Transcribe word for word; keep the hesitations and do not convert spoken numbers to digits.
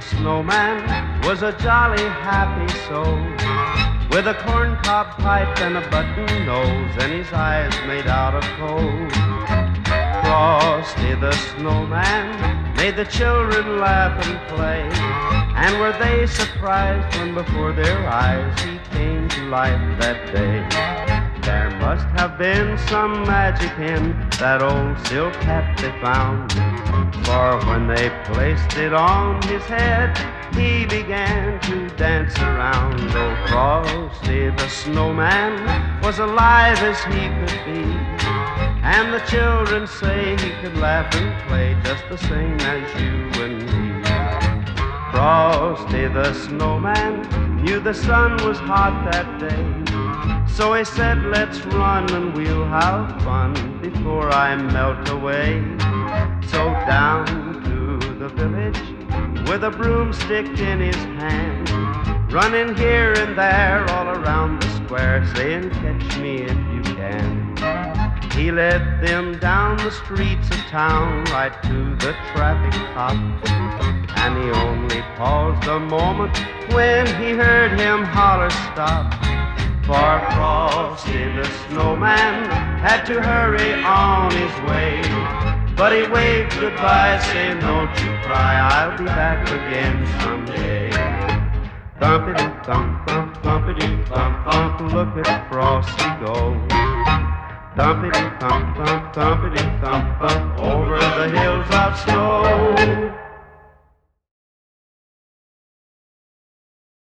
snowman was a jolly, happy soul, with a corncob pipe and a button nose, and his eyes made out of coal. Frosty the snowman made the children laugh and play, and were they surprised when before their eyes he came to life that day. There must have been some magic in that old silk hat they found, for when they placed it on his head, he began to dance around. Oh, Frosty the snowman was alive as he could be, and the children say he could laugh and play just the same as you and me. Frosty the snowman knew the sun was hot that day, so he said, let's run and we'll have fun before I melt away. So down to the village with a broomstick in his hand, running here and there all around the square, saying, catch me if you can. He led them down the streets of town right to the traffic cop, and he only paused a moment when he heard him holler stop. For Frosty the snowman had to hurry on his way, but he waved goodbye, saying, don't you cry, I'll be back again someday. Thumpity-thump, thump, thumpity-thump, thump, look at Frosty go. Thumpity-thump, thump, thumpity-thump, thump, over the hills of snow.